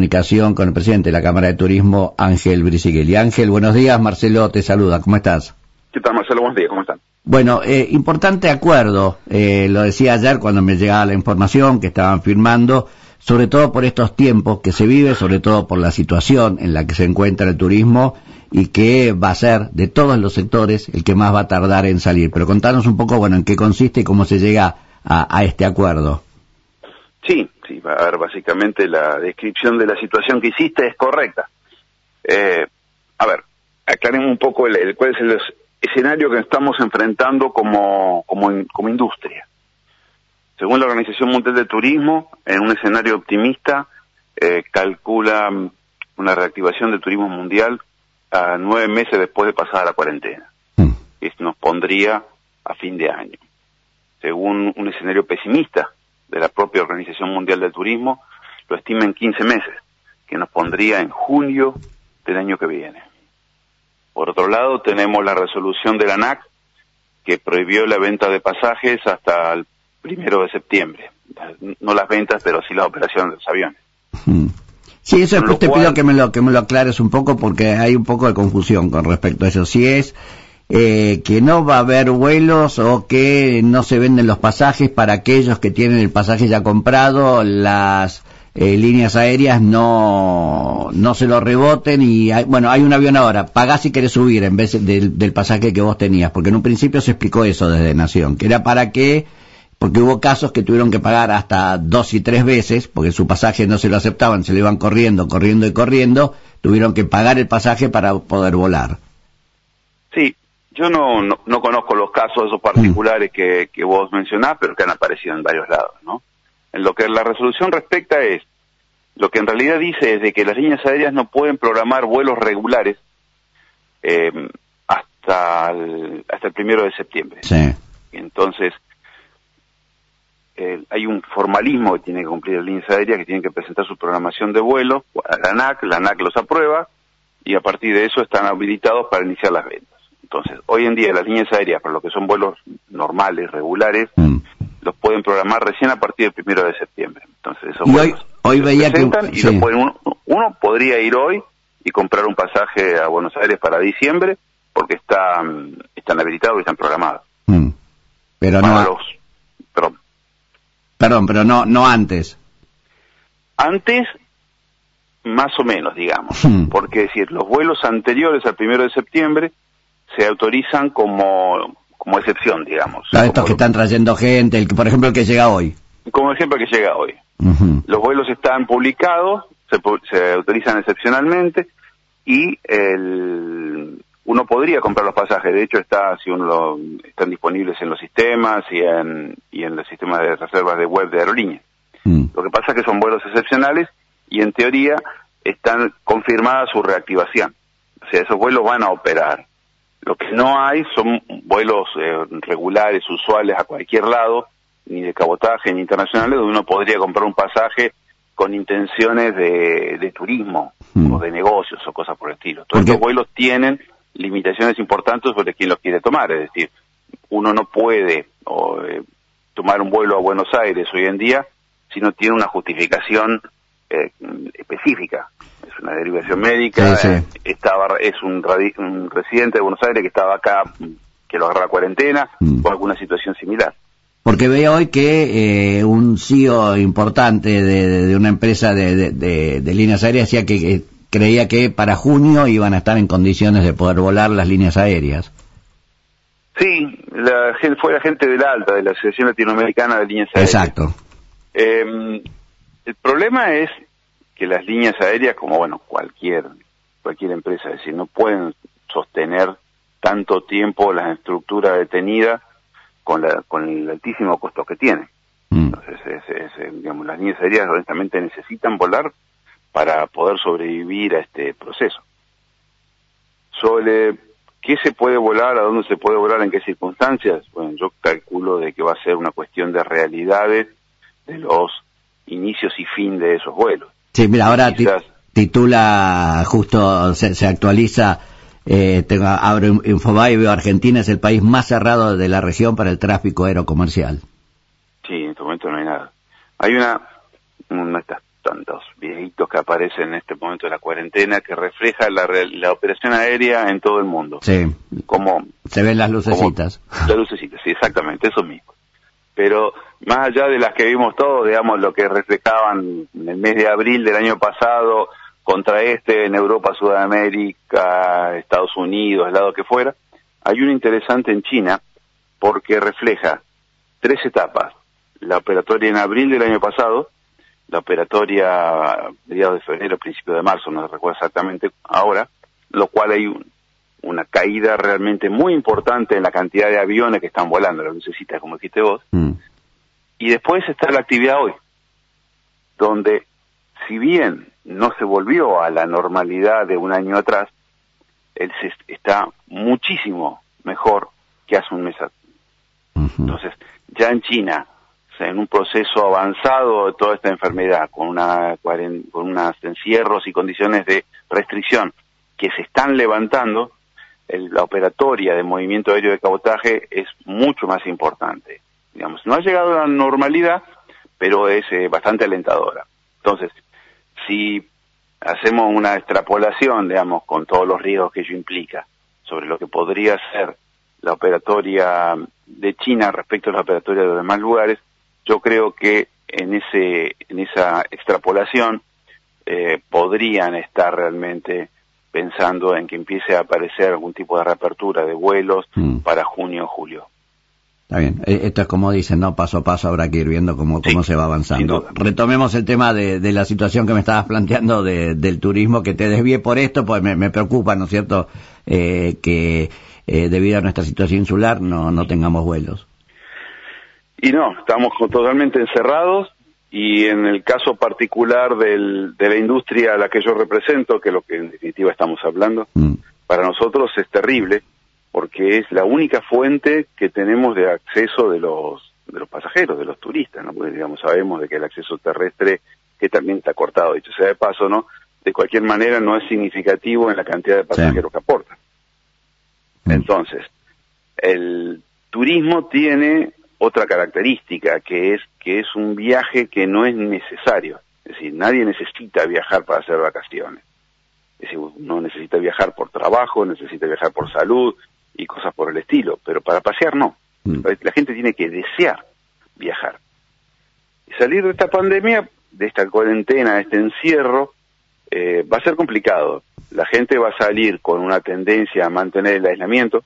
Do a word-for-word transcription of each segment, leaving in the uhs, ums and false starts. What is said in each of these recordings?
comunicación con el presidente de la Cámara de Turismo, Ángel Brisighella. Ángel, buenos días, Marcelo te saluda, ¿cómo estás? ¿Qué tal, Marcelo? Buenos días, ¿cómo están? Bueno, eh, importante acuerdo, eh, lo decía ayer cuando me llegaba la información que estaban firmando, sobre todo por estos tiempos que se vive, sobre todo por la situación en la que se encuentra el turismo y que va a ser de todos los sectores el que más va a tardar en salir. Pero contanos un poco, bueno, en qué consiste y cómo se llega a, a este acuerdo. Sí, sí, a ver, básicamente la descripción de la situación que hiciste es correcta. Eh, a ver, aclaremos un poco el, el, cuál es el escenario que estamos enfrentando como, como, in, como industria. Según la Organización Mundial de Turismo, en un escenario optimista, eh, calcula una reactivación del turismo mundial a nueve meses después de pasar la cuarentena. Mm. Esto nos pondría a fin de año. Según un escenario pesimista de la propia Organización Mundial del Turismo, lo estima en quince meses, que nos pondría en junio del año que viene. Por otro lado, tenemos la resolución de la ANAC, que prohibió la venta de pasajes hasta el primero de septiembre. No las ventas, pero sí la operación de los aviones. Sí, eso después te pido que me lo que me lo aclares un poco, porque hay un poco de confusión con respecto a eso. Si es eh, que no va a haber vuelos o que no se venden los pasajes para aquellos que tienen el pasaje ya comprado, las eh, líneas aéreas no no se lo reboten y hay, bueno, hay un avión ahora, pagás si querés subir en vez del, del pasaje que vos tenías, porque en un principio se explicó eso desde Nación, que era para que porque hubo casos que tuvieron que pagar hasta dos y tres veces, porque su pasaje no se lo aceptaban, se lo iban corriendo, corriendo y corriendo, tuvieron que pagar el pasaje para poder volar. Sí, yo no no, no conozco los casos esos particulares mm. que, que vos mencionás, pero que han aparecido en varios lados, ¿no? En lo que la resolución respecta es, lo que en realidad dice es de que las líneas aéreas no pueden programar vuelos regulares eh, hasta el, hasta el primero de septiembre. Sí. Entonces, Eh, hay un formalismo que tiene que cumplir las líneas aéreas, que tienen que presentar su programación de vuelo a la ANAC, la ANAC los aprueba y a partir de eso están habilitados para iniciar las ventas. Entonces, hoy en día las líneas aéreas, para lo que son vuelos normales, regulares, mm. los pueden programar recién a partir del primero de septiembre. Entonces, esos y vuelos hoy, hoy veía presentan que, y sí. los pueden, uno, uno podría ir hoy y comprar un pasaje a Buenos Aires para diciembre porque están, están habilitados y están programados. Mm. Pero para no... los, perdón. Perdón, pero no no antes. Antes, más o menos, digamos. Hmm. Porque, es decir, los vuelos anteriores al primero de septiembre se autorizan como como excepción, digamos. Claro, estos como, que están trayendo gente, el que, por ejemplo, el que llega hoy. Como ejemplo que llega hoy. Uh-huh. Los vuelos están publicados, se, se autorizan excepcionalmente y el... uno podría comprar los pasajes, de hecho está si uno lo, están disponibles en los sistemas y en y en los sistemas de reservas de web de aerolíneas. Mm. Lo que pasa es que son vuelos excepcionales y en teoría están confirmada su reactivación. O sea, esos vuelos van a operar. Lo que no hay son vuelos eh, regulares, usuales a cualquier lado, ni de cabotaje ni internacionales, donde uno podría comprar un pasaje con intenciones de, de turismo mm. o de negocios o cosas por el estilo. Todos estos vuelos tienen limitaciones importantes sobre quién los quiere tomar, es decir, uno no puede o, eh, tomar un vuelo a Buenos Aires hoy en día si no tiene una justificación eh, específica. Es una derivación médica, sí, sí. Eh, estaba es un, radi- un residente de Buenos Aires que estaba acá, que lo agarra la cuarentena, mm. o alguna situación similar. Porque veo hoy que eh, un C E O importante de, de, de una empresa de, de, de, de líneas aéreas decía que... que creía que para junio iban a estar en condiciones de poder volar las líneas aéreas. Sí, la, fue la gente de la ALTA, de la Asociación Latinoamericana de Líneas Aéreas. Exacto. Eh, el problema es que las líneas aéreas, como bueno, cualquier cualquier empresa, es decir, no pueden sostener tanto tiempo la estructura detenida con la con el altísimo costo que tienen. Mm. Entonces, es, es, digamos, las líneas aéreas honestamente necesitan volar para poder sobrevivir a este proceso. Sobre qué se puede volar, a dónde se puede volar, en qué circunstancias, bueno, yo calculo de que va a ser una cuestión de realidades de los inicios y fin de esos vuelos. Sí, mira, ahora Quizás... titula, justo se, se actualiza, eh, tengo, abro Infobae y veo Argentina es el país más cerrado de la región para el tráfico aerocomercial. Sí, en este momento no hay nada. Hay una, una esta tantos videitos que aparecen en este momento de la cuarentena que refleja la, la operación aérea en todo el mundo. Sí. Como se ven las lucecitas. Las lucecitas, sí, exactamente, eso mismo. Pero más allá de las que vimos todos, digamos, lo que reflejaban en el mes de abril del año pasado contra este en Europa, Sudamérica, Estados Unidos, el lado que fuera, hay uno interesante en China porque refleja tres etapas. La operatoria en abril del año pasado, la operatoria a mediados de febrero, principio de marzo, no recuerdo exactamente ahora, lo cual hay un, una caída realmente muy importante en la cantidad de aviones que están volando, las lucecitas, como dijiste vos. Mm. Y después está la actividad hoy, donde si bien no se volvió a la normalidad de un año atrás, él se está muchísimo mejor que hace un mes atrás. Uh-huh. Entonces, ya en China, o sea, en un proceso avanzado de toda esta enfermedad, con una con unos encierros y condiciones de restricción que se están levantando, el, la operatoria de movimiento aéreo de cabotaje es mucho más importante. Digamos, no ha llegado a la normalidad, pero es eh, bastante alentadora. Entonces, si hacemos una extrapolación, digamos, con todos los riesgos que ello implica, sobre lo que podría ser la operatoria de China respecto a la operatoria de los demás lugares, yo creo que en ese en esa extrapolación eh, podrían estar realmente pensando en que empiece a aparecer algún tipo de reapertura de vuelos mm. para junio o julio. Está bien, esto es como dicen, ¿no? Paso a paso habrá que ir viendo cómo, sí, cómo se va avanzando. Retomemos el tema de, de la situación que me estabas planteando de, del turismo, que te desvié por esto, pues me, me preocupa, ¿no es cierto?, eh, que eh, debido a nuestra situación insular no, no tengamos vuelos. Y no, estamos totalmente encerrados, y en el caso particular del, de la industria a la que yo represento, que es lo que en definitiva estamos hablando, mm. para nosotros es terrible, porque es la única fuente que tenemos de acceso de los de los pasajeros, de los turistas, ¿no? Porque, digamos, sabemos de que el acceso terrestre, que también está cortado, dicho sea de paso, ¿no? De cualquier manera no es significativo en la cantidad de pasajeros sí. que aportan. Entonces, el turismo tiene otra característica, que es que es un viaje que no es necesario. Es decir, nadie necesita viajar para hacer vacaciones. Es decir, uno necesita viajar por trabajo, necesita viajar por salud y cosas por el estilo, pero para pasear no. Mm. La gente tiene que desear viajar. Y salir de esta pandemia, de esta cuarentena, de este encierro, eh, va a ser complicado. La gente va a salir con una tendencia a mantener el aislamiento,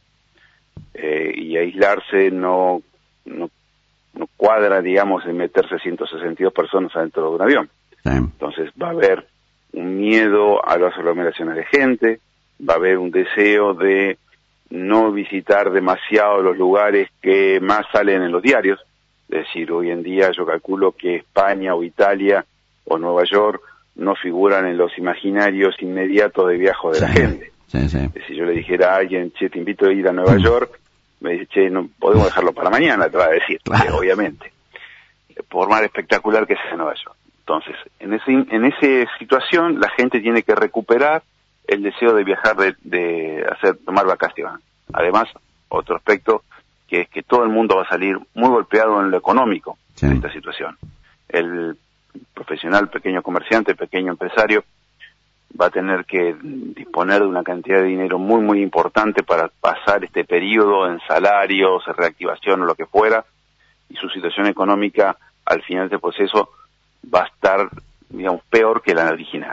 eh, y aislarse no, no, no cuadra, digamos, en meterse ciento sesenta y dos personas adentro de un avión. Sí. Entonces va a haber un miedo a las aglomeraciones de gente, va a haber un deseo de no visitar demasiado los lugares que más salen en los diarios. Es decir, hoy en día yo calculo que España o Italia o Nueva York no figuran en los imaginarios inmediatos de viaje de sí, la gente. Sí, sí. Si yo le dijera a alguien, che, te invito a ir a Nueva mm. York, me dice, che, no podemos dejarlo para mañana, te va a decir, claro. Obviamente, por más espectacular que sea Nueva York. Entonces, en ese, en esa situación, la gente tiene que recuperar el deseo de viajar, de, de hacer, tomar vacaciones. Además, otro aspecto, que es que todo el mundo va a salir muy golpeado en lo económico sí. en esta situación. El profesional, pequeño comerciante, pequeño empresario, va a tener que disponer de una cantidad de dinero muy, muy importante para pasar este periodo en salarios, en reactivación o lo que fuera, y su situación económica al final del proceso va a estar, digamos, peor que la original.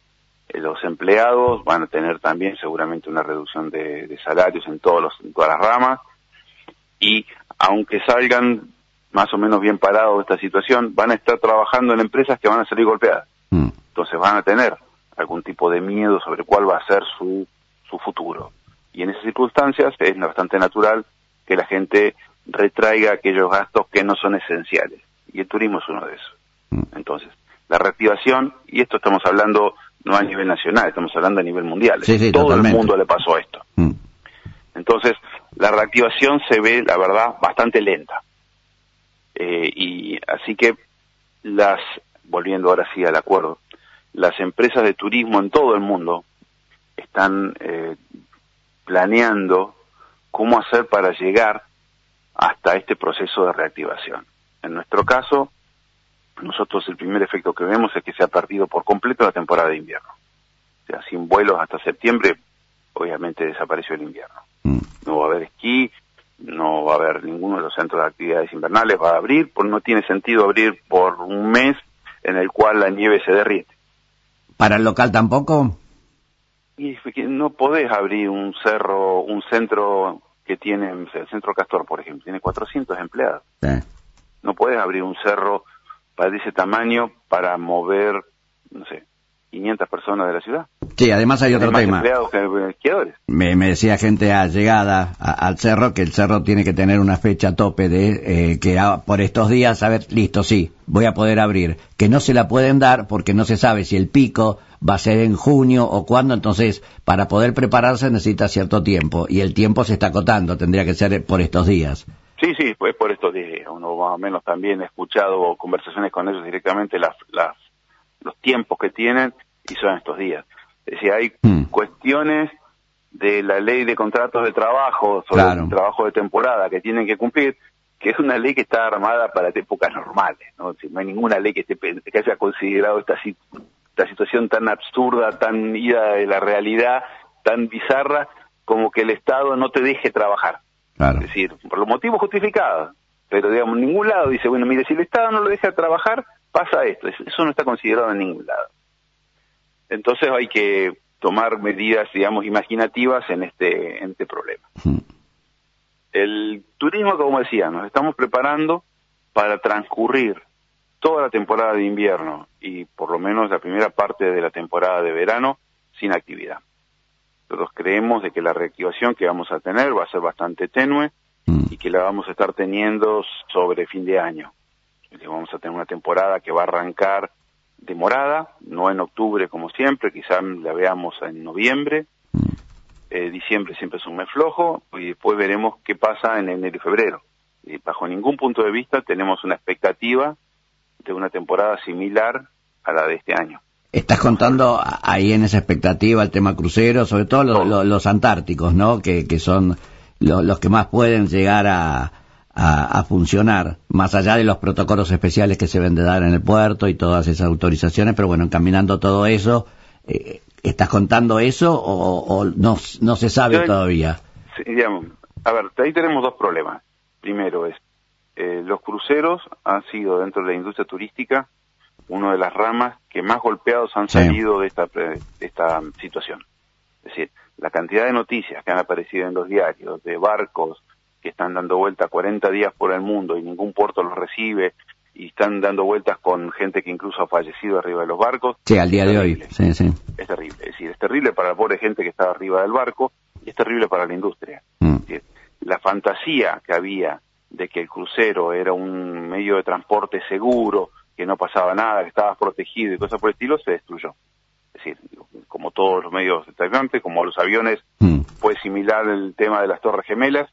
Los empleados van a tener también seguramente una reducción de, de salarios en, todos los, en todas las ramas, y aunque salgan más o menos bien parados de esta situación, van a estar trabajando en empresas que van a salir golpeadas. Mm. Entonces van a tener algún tipo de miedo sobre cuál va a ser su, su futuro. Y en esas circunstancias es bastante natural que la gente retraiga aquellos gastos que no son esenciales. Y el turismo es uno de esos. Mm. Entonces, la reactivación, y esto estamos hablando no a nivel nacional, estamos hablando a nivel mundial. Sí, sí, todo totalmente. El mundo le pasó esto. Mm. Entonces, la reactivación se ve, la verdad, bastante lenta. Eh, y así que las, volviendo ahora sí al acuerdo, las empresas de turismo en todo el mundo están eh, planeando cómo hacer para llegar hasta este proceso de reactivación. En nuestro caso, nosotros el primer efecto que vemos es que se ha perdido por completo la temporada de invierno. O sea, sin vuelos hasta septiembre, obviamente desapareció el invierno. Mm. No va a haber esquí, no va a haber ninguno de los centros de actividades invernales, va a abrir, porque no tiene sentido abrir por un mes en el cual la nieve se derrite. ¿Para el local tampoco? Y no podés abrir un cerro, un centro que tiene, el Centro Castor, por ejemplo, tiene cuatrocientos empleados. Sí. No podés abrir un cerro para ese tamaño para mover, no sé, quinientas personas de la ciudad. Sí, además hay otro tema. Empleados que esquiadores. Me, me decía gente allegada a, al cerro que el cerro tiene que tener una fecha tope de eh, que a, por estos días, a ver, listo, sí, voy a poder abrir. Que no se la pueden dar porque no se sabe si el pico va a ser en junio o cuándo, entonces para poder prepararse necesita cierto tiempo y el tiempo se está acotando, tendría que ser por estos días. Sí, sí, pues por estos días. Uno más o menos también ha escuchado conversaciones con ellos directamente, las, las, los tiempos que tienen y son estos días. Es decir, hay hmm. cuestiones de la ley de contratos de trabajo sobre claro. el trabajo de temporada que tienen que cumplir, que es una ley que está armada para épocas normales, ¿no? Si no hay ninguna ley que, esté, que haya considerado esta, esta situación tan absurda, tan ida de la realidad, tan bizarra, como que el Estado no te deje trabajar. Claro. Es decir, por los motivos justificados, pero digamos, en ningún lado dice, bueno, mire, si el Estado no lo deja trabajar, pasa esto. Eso no está considerado en ningún lado. Entonces hay que tomar medidas, digamos, imaginativas en este, en este problema. Hmm. El turismo, como decía, nos estamos preparando para transcurrir toda la temporada de invierno y por lo menos la primera parte de la temporada de verano sin actividad. Nosotros creemos de que la reactivación que vamos a tener va a ser bastante tenue mm. y que la vamos a estar teniendo sobre fin de año. Vamos a tener una temporada que va a arrancar demorada, no en octubre como siempre, quizás la veamos en noviembre. Mm. Eh, diciembre siempre es un mes flojo y después veremos qué pasa en enero y febrero. Y bajo ningún punto de vista tenemos una expectativa de una temporada similar a la de este año. Estás contando ahí en esa expectativa el tema crucero, sobre todo lo, lo, los antárticos, ¿no? Que, que son lo, los que más pueden llegar a, a, a funcionar, más allá de los protocolos especiales que se deben de dar en el puerto y todas esas autorizaciones, pero bueno, encaminando todo eso, eh, ¿estás contando eso o, o no, no se sabe Yo, todavía? Sí, digamos, a ver, ahí tenemos dos problemas. Primero es, eh, los cruceros han sido dentro de la industria turística una de las ramas que más golpeados han sí. salido de esta, de esta situación. Es decir, la cantidad de noticias que han aparecido en los diarios de barcos que están dando vueltas cuarenta días por el mundo y ningún puerto los recibe y están dando vueltas con gente que incluso ha fallecido arriba de los barcos. Sí, al día de hoy. Sí, sí. Es terrible. Es decir, es terrible para la pobre gente que está arriba del barco y es terrible para la industria. Mm. Es decir, la fantasía que había de que el crucero era un medio de transporte seguro, que no pasaba nada, que estabas protegido y cosas por el estilo, se destruyó. Es decir, como todos los medios de transporte, como los aviones, mm. fue similar el tema de las Torres Gemelas,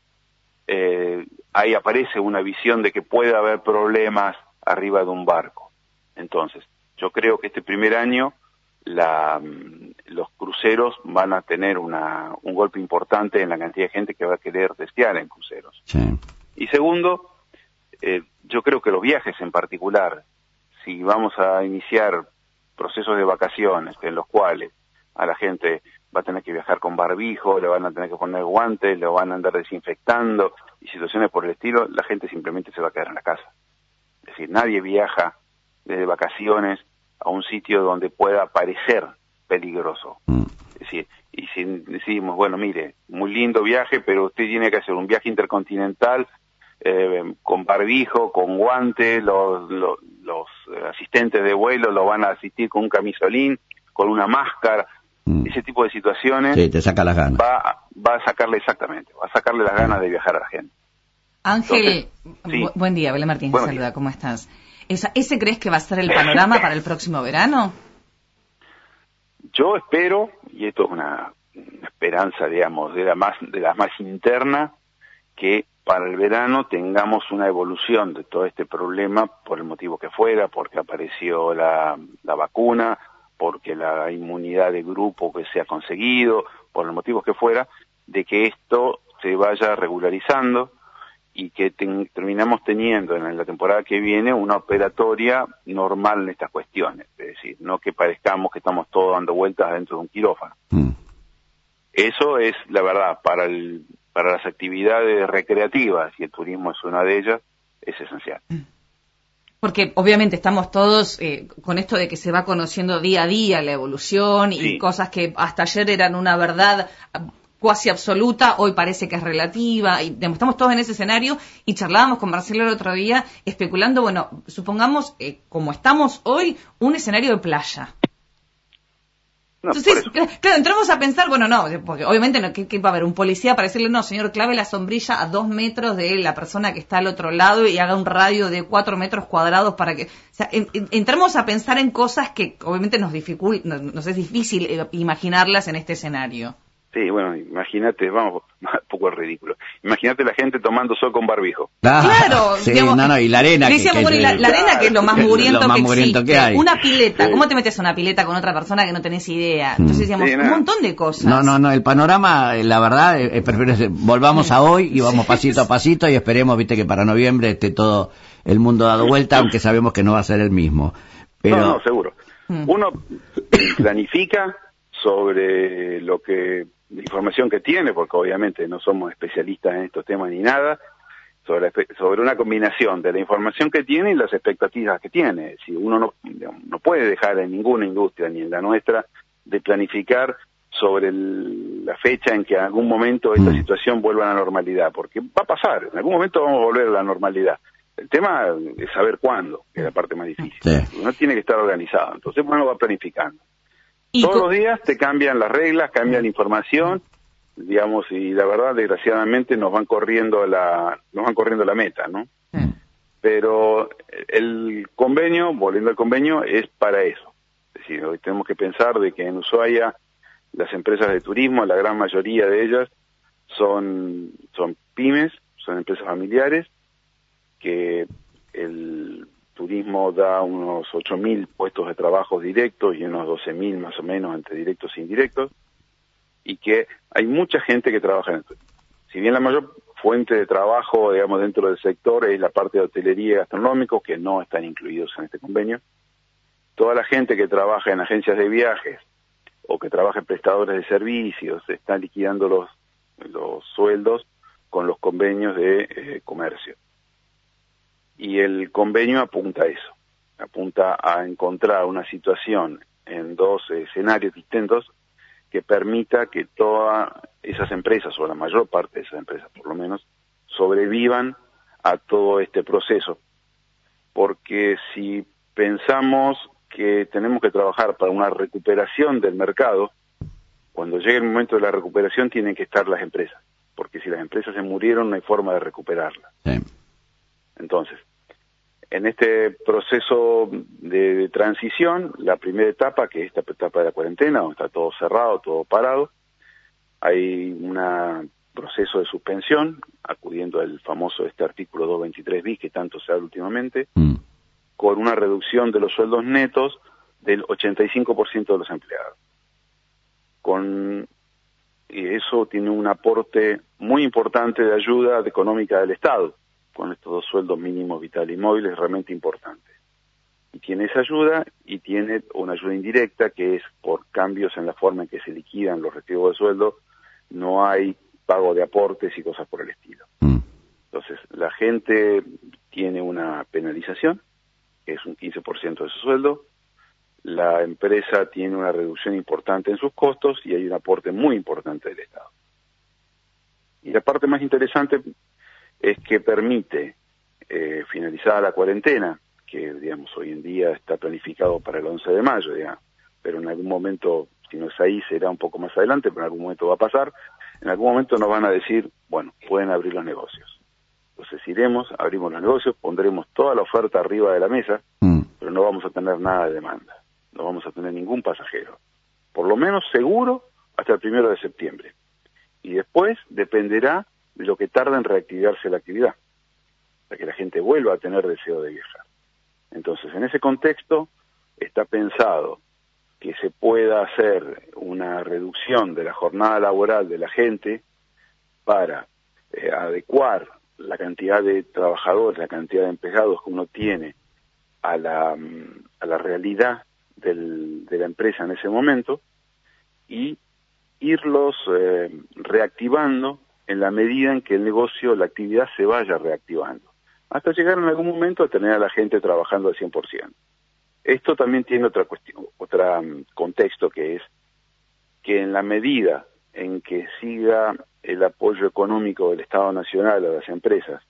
eh, ahí aparece una visión de que puede haber problemas arriba de un barco. Entonces, yo creo que este primer año la, los cruceros van a tener una, un golpe importante en la cantidad de gente que va a querer desear en cruceros. Sí. Y segundo, eh, yo creo que los viajes en particular, si vamos a iniciar procesos de vacaciones en los cuales a la gente va a tener que viajar con barbijo, le van a tener que poner guantes, le van a andar desinfectando y situaciones por el estilo, la gente simplemente se va a quedar en la casa. Es decir, nadie viaja desde vacaciones a un sitio donde pueda parecer peligroso. Mm. Es decir, y si decimos, bueno, mire, muy lindo viaje, pero usted tiene que hacer un viaje intercontinental Eh, con barbijo, con guantes, los, los, los asistentes de vuelo lo van a asistir con un camisolín, con una máscara, mm. ese tipo de situaciones. Sí, te saca las ganas. Va, va a sacarle exactamente, va a sacarle las ganas de viajar a la gente. Ángel, Entonces, sí. bu buen día, Belén Martínez te saluda, ¿cómo estás? ¿Esa, ¿Ese crees que va a ser el panorama para el próximo verano? Yo espero, y esto es una, una esperanza, digamos, de la más, de la más interna, que para el verano tengamos una evolución de todo este problema por el motivo que fuera, porque apareció la, la vacuna, porque la inmunidad de grupo que se ha conseguido, por los motivos que fuera, de que esto se vaya regularizando y que ten, terminamos teniendo en la temporada que viene una operatoria normal en estas cuestiones, es decir, no que parezcamos que estamos todos dando vueltas dentro de un quirófano. Mm. Eso es, la verdad, para el, para las actividades recreativas, y el turismo es una de ellas, es esencial. Porque obviamente estamos todos eh, con esto de que se va conociendo día a día la evolución y sí. cosas que hasta ayer eran una verdad cuasi absoluta, hoy parece que es relativa, y estamos todos en ese escenario, y charlábamos con Marcelo el otro día, especulando, bueno, supongamos, eh, como estamos hoy, un escenario de playa. No, Entonces, claro, entramos a pensar, bueno, no, porque obviamente no, ¿qué, qué va a haber? Un policía para decirle, no, señor, clave la sombrilla a dos metros de la persona que está al otro lado y haga un radio de cuatro metros cuadrados para que... O sea, en, en, entramos a pensar en cosas que obviamente nos dificulta, nos, nos es difícil eh, imaginarlas en este escenario. Sí, bueno, imagínate, vamos, un poco ridículo. Imagínate la gente tomando sol con barbijo. Ah, claro, sí, digamos, no, no, y la arena. Decíamos, que, bueno, y la, la arena que es lo más mugriento, lo más que, mugriento existe. que hay. Una pileta, sí. ¿Cómo te metes a una pileta con otra persona que no tenés idea? Entonces decíamos, sí, no. un montón de cosas. No, no, no, el panorama, la verdad, eh, prefiero volvamos a hoy y vamos pasito a pasito y esperemos, viste, que para noviembre esté todo el mundo dado vuelta, aunque sabemos que no va a ser el mismo. Pero... No, no, seguro. Uno planifica sobre lo que... la información que tiene, porque obviamente no somos especialistas en estos temas ni nada, sobre, sobre una combinación de la información que tiene y las expectativas que tiene. Si uno no, digamos, no puede dejar en ninguna industria, ni en la nuestra, de planificar sobre el, la fecha en que en algún momento esta situación vuelva a la normalidad, porque va a pasar, en algún momento vamos a volver a la normalidad. El tema es saber cuándo, que es la parte más difícil. Sí. Uno tiene que estar organizado, entonces uno va planificando. Todos los días te cambian las reglas, cambian la información, digamos, y la verdad, desgraciadamente, nos van corriendo la, nos van corriendo la meta, ¿no? Mm. Pero el convenio, volviendo al convenio, es para eso. Es decir, hoy tenemos que pensar de que en Ushuaia las empresas de turismo, la gran mayoría de ellas, son, son pymes, son empresas familiares, que el turismo da unos ocho mil puestos de trabajo directos y unos doce mil más o menos entre directos e indirectos, y que hay mucha gente que trabaja en el turismo. Si bien la mayor fuente de trabajo, digamos, dentro del sector es la parte de hotelería y gastronómico, que no están incluidos en este convenio, toda la gente que trabaja en agencias de viajes o que trabaja en prestadores de servicios está liquidando los, los sueldos con los convenios de eh, comercio. Y el convenio apunta a eso, apunta a encontrar una situación en dos escenarios distintos que permita que todas esas empresas, o la mayor parte de esas empresas por lo menos, sobrevivan a todo este proceso. Porque si pensamos que tenemos que trabajar para una recuperación del mercado, cuando llegue el momento de la recuperación tienen que estar las empresas, porque si las empresas se murieron no hay forma de recuperarlas. Sí. Entonces, en este proceso de, de transición, la primera etapa, que es esta etapa de la cuarentena, donde está todo cerrado, todo parado, hay un proceso de suspensión, acudiendo al famoso este artículo doscientos veintitrés bis que tanto se habla últimamente, mm. con una reducción de los sueldos netos del ochenta y cinco por ciento de los empleados. Con y eso tiene un aporte muy importante de ayuda económica del Estado, con estos dos sueldos mínimos vitales y móviles realmente importantes. Y tiene esa ayuda y tiene una ayuda indirecta que es por cambios en la forma en que se liquidan los recibos de sueldo, no hay pago de aportes y cosas por el estilo. Mm. Entonces, la gente tiene una penalización, que es un quince por ciento de su sueldo, la empresa tiene una reducción importante en sus costos y hay un aporte muy importante del Estado. Y la parte más interesante es que permite, eh, finalizada la cuarentena, que digamos hoy en día está planificado para el once de mayo, digamos, pero en algún momento, si no es ahí, será un poco más adelante, pero en algún momento va a pasar, en algún momento nos van a decir, bueno, pueden abrir los negocios. Entonces iremos, abrimos los negocios, pondremos toda la oferta arriba de la mesa, mm. pero no vamos a tener nada de demanda, no vamos a tener ningún pasajero, por lo menos seguro hasta el primero de septiembre. Y después dependerá de lo que tarda en reactivarse la actividad, para que la gente vuelva a tener deseo de viajar. Entonces, en ese contexto, está pensado que se pueda hacer una reducción de la jornada laboral de la gente para eh, adecuar la cantidad de trabajadores, la cantidad de empleados que uno tiene a la, a la realidad del, de la empresa en ese momento y irlos eh, reactivando en la medida en que el negocio, la actividad se vaya reactivando, hasta llegar en algún momento a tener a la gente trabajando al cien por ciento. Esto también tiene otra cuestión, otro um, contexto, que es que en la medida en que siga el apoyo económico del Estado Nacional a las empresas,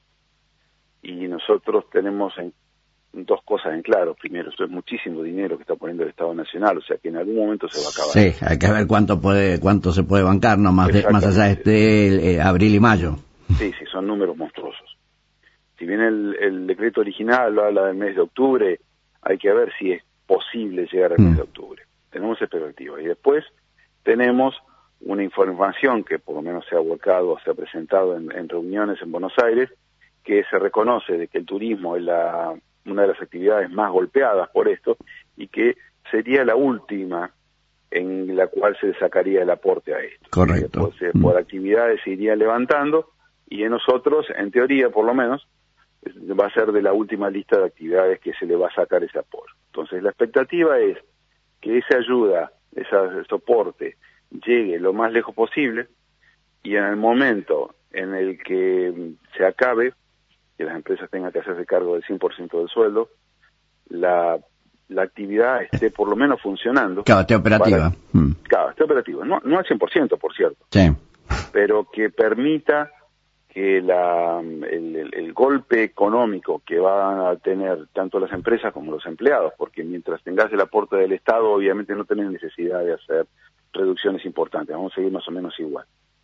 y nosotros tenemos en, dos cosas en claro. Primero, eso es muchísimo dinero que está poniendo el Estado Nacional, o sea que en algún momento se va a acabar. Sí, hay que ver cuánto puede cuánto se puede bancar, no más, de, más allá de este eh, abril y mayo. Sí, sí, son números monstruosos. Si bien el, el decreto original lo habla del mes de octubre, hay que ver si es posible llegar al mes de octubre. Tenemos expectativas. Y después tenemos una información que por lo menos se ha volcado, se ha presentado en, en reuniones en Buenos Aires, que se reconoce de que el turismo es la, una de las actividades más golpeadas por esto, y que sería la última en la cual se sacaría el aporte a esto. Correcto. Después, mm. por actividades se iría levantando, y en nosotros, en teoría por lo menos, va a ser de la última lista de actividades que se le va a sacar ese apoyo. Entonces la expectativa es que esa ayuda, ese soporte, llegue lo más lejos posible, y en el momento en el que se acabe, que las empresas tengan que hacerse cargo del cien por ciento del sueldo, la, la actividad esté por lo menos funcionando. Claro, esté operativa. Para, mm. Claro, esté operativa. No, no al cien por ciento, por cierto. Sí. Pero que permita que la, el, el, el golpe económico que van a tener tanto las empresas como los empleados, porque mientras tengas el aporte del Estado, obviamente no tenés necesidad de hacer reducciones importantes, vamos a seguir más o menos igual.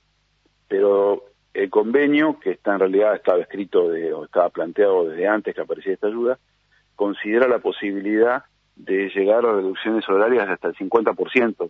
Pero el convenio, que está en realidad estaba escrito de, o estaba planteado desde antes que apareciera esta ayuda, considera la posibilidad de llegar a reducciones horarias de hasta el cincuenta por ciento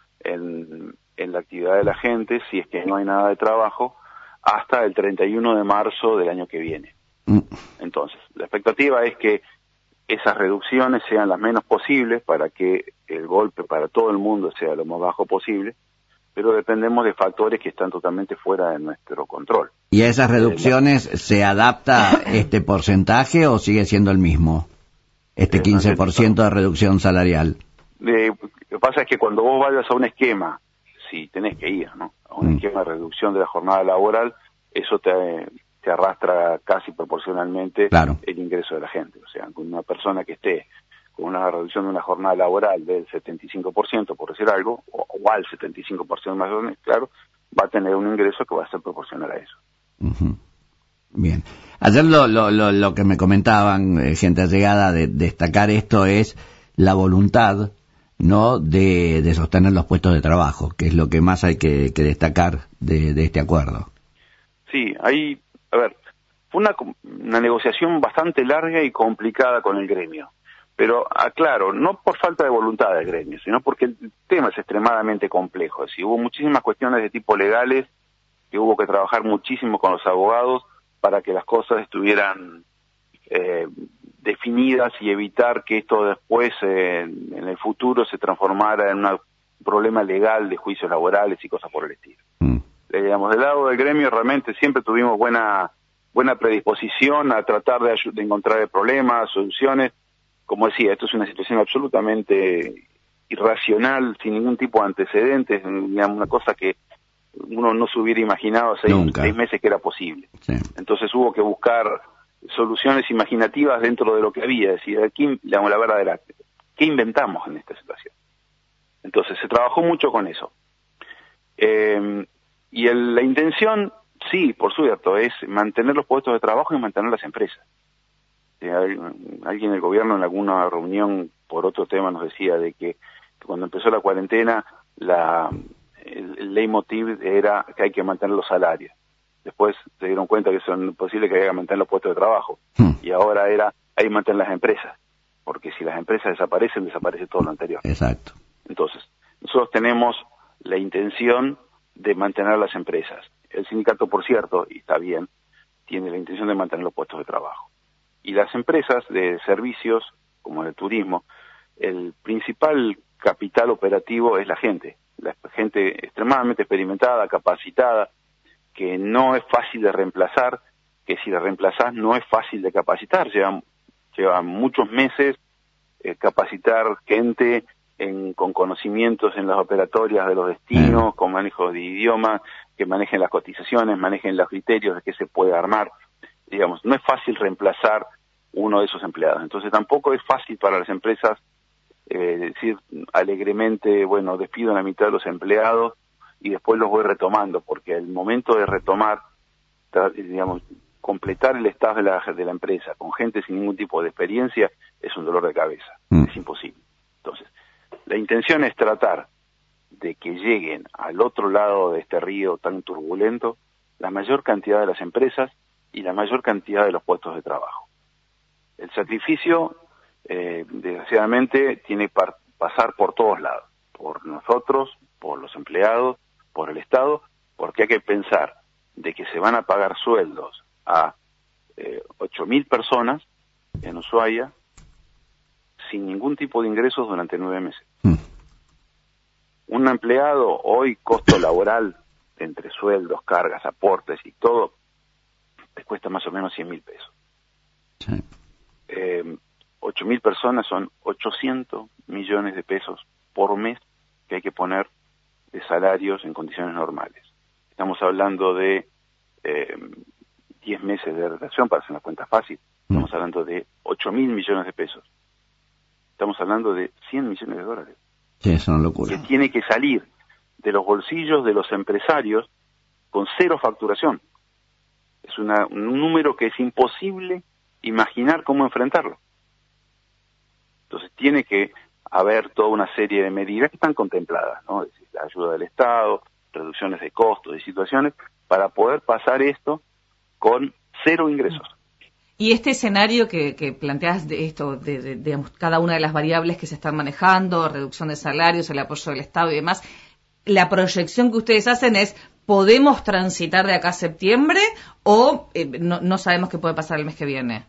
en, en la actividad de la gente, si es que no hay nada de trabajo, hasta el treinta y uno de marzo del año que viene. Mm. Entonces, la expectativa es que esas reducciones sean las menos posibles para que el golpe para todo el mundo sea lo más bajo posible, pero dependemos de factores que están totalmente fuera de nuestro control. ¿Y a esas reducciones eh, se adapta este porcentaje o sigue siendo el mismo? Este quince por ciento de reducción salarial. Eh, lo que pasa es que cuando vos vayas a un esquema, si tenés que ir, ¿no?, a un mm. esquema de reducción de la jornada laboral, eso te, te arrastra casi proporcionalmente claro. el ingreso de la gente. O sea, con una persona que esté con una reducción de una jornada laboral del setenta y cinco por ciento, por decir algo, o, o al setenta y cinco por ciento más o menos, claro, va a tener un ingreso que va a ser proporcional a eso. Uh-huh. Bien. Ayer lo, lo, lo, lo que me comentaban, eh, gente allegada, de, de destacar esto es la voluntad, no de, de sostener los puestos de trabajo, que es lo que más hay que, que destacar de, de este acuerdo. Sí, ahí, a ver, fue una, una negociación bastante larga y complicada con el gremio, pero aclaro, no por falta de voluntad del gremio, sino porque el tema es extremadamente complejo. Es decir, hubo muchísimas cuestiones de tipo legales que hubo que trabajar muchísimo con los abogados para que las cosas estuvieran eh, definidas y evitar que esto después eh, en el futuro se transformara en un problema legal de juicios laborales y cosas por el estilo. Mm. Eh, digamos, del lado del gremio realmente siempre tuvimos buena buena predisposición a tratar de, de encontrar problemas, soluciones. Como decía, esto es una situación absolutamente irracional, sin ningún tipo de antecedentes, digamos, una cosa que uno no se hubiera imaginado hace seis, seis meses que era posible. Sí. Entonces hubo que buscar soluciones imaginativas dentro de lo que había, es decir, aquí, digamos, la verdad era, ¿qué inventamos en esta situación? Entonces se trabajó mucho con eso. Eh, y el, la intención, sí, por cierto, es mantener los puestos de trabajo y mantener las empresas. Eh, alguien del gobierno en alguna reunión por otro tema nos decía de que, que cuando empezó la cuarentena, la, el, el leitmotiv era que hay que mantener los salarios. Después se dieron cuenta que es imposible que haya que mantener los puestos de trabajo. Hmm. Y ahora era, hay que mantener las empresas. Porque si las empresas desaparecen, desaparece todo lo anterior. Exacto. Entonces, nosotros tenemos la intención de mantener las empresas. El sindicato, por cierto, y está bien, tiene la intención de mantener los puestos de trabajo. Y las empresas de servicios, como el turismo, el principal capital operativo es la gente. La gente extremadamente experimentada, capacitada, que no es fácil de reemplazar que si la reemplazás no es fácil de capacitar, lleva, lleva muchos meses eh, capacitar gente en, con conocimientos en las operatorias de los destinos, mm. con manejo de idioma, que manejen las cotizaciones, manejen los criterios de qué se puede armar. Digamos, no es fácil reemplazar uno de esos empleados. Entonces tampoco es fácil para las empresas eh, decir alegremente, bueno, despido a la mitad de los empleados y después los voy retomando, porque el momento de retomar, digamos, completar el staff de la, de la empresa con gente sin ningún tipo de experiencia es un dolor de cabeza, mm. es imposible. Entonces, la intención es tratar de que lleguen al otro lado de este río tan turbulento la mayor cantidad de las empresas y la mayor cantidad de los puestos de trabajo. El sacrificio, eh, desgraciadamente, tiene que pasar por todos lados, por nosotros, por los empleados, por el Estado, porque hay que pensar de que se van a pagar sueldos a eh, ocho mil personas en Ushuaia sin ningún tipo de ingresos durante nueve meses. Mm. Un empleado hoy, costo laboral, entre sueldos, cargas, aportes y todo, te cuesta más o menos cien mil pesos. Sí. Eh, ocho mil personas son ochocientos millones de pesos por mes que hay que poner de salarios en condiciones normales. Estamos hablando de eh, diez meses de relación, para hacer una cuenta fácil. Estamos mm. hablando de ocho mil millones de pesos. Estamos hablando de cien millones de dólares. Sí, es una locura. Que tiene que salir de los bolsillos de los empresarios con cero facturación. Es una, un número que es imposible imaginar cómo enfrentarlo. Entonces tiene que haber toda una serie de medidas que están contempladas, ¿no? Es decir, la ayuda del Estado, reducciones de costos y situaciones para poder pasar esto con cero ingresos. Y este escenario que, que planteas de esto, de, de, de cada una de las variables que se están manejando, reducción de salarios, el apoyo del Estado y demás, la proyección que ustedes hacen es, ¿podemos transitar de acá a septiembre o eh, no, no sabemos qué puede pasar el mes que viene?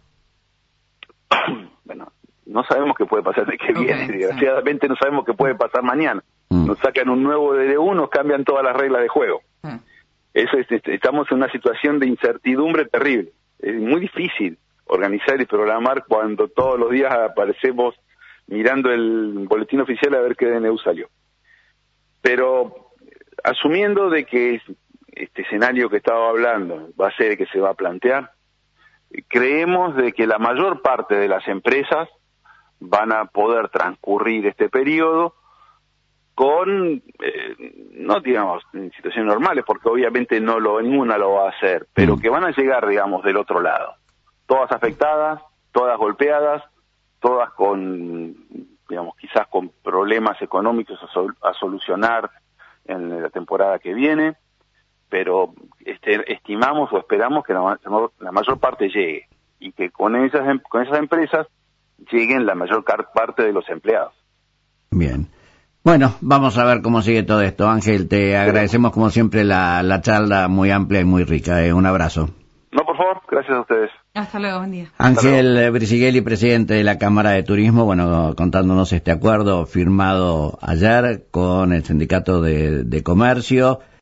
Bueno, no sabemos qué puede pasar el mes que okay, viene, desgraciadamente sí. No sabemos qué puede pasar mañana. Mm. Nos sacan un nuevo D D U, nos cambian todas las reglas de juego. Mm. Eso es, estamos en una situación de incertidumbre terrible. Es muy difícil organizar y programar cuando todos los días aparecemos mirando el boletín oficial a ver qué D N U salió. Pero asumiendo de que este escenario que estaba hablando va a ser el que se va a plantear, creemos de que la mayor parte de las empresas van a poder transcurrir este periodo con, eh, no digamos en situaciones normales, porque obviamente no lo, ninguna lo va a hacer, pero que van a llegar, digamos, del otro lado. Todas afectadas, todas golpeadas, todas con, digamos, quizás con problemas económicos a, sol, a solucionar en la temporada que viene, pero este, estimamos o esperamos que la, la mayor parte llegue y que con esas, con esas empresas lleguen la mayor parte de los empleados. Bien. Bueno, vamos a ver cómo sigue todo esto. Ángel, te agradecemos como siempre la, la charla muy amplia y muy rica. Eh. Un abrazo. No, por favor, gracias a ustedes. Hasta luego, buen día. Ángel Brisighella, presidente de la Cámara de Turismo, bueno, contándonos este acuerdo firmado ayer con el Sindicato de, de Comercio.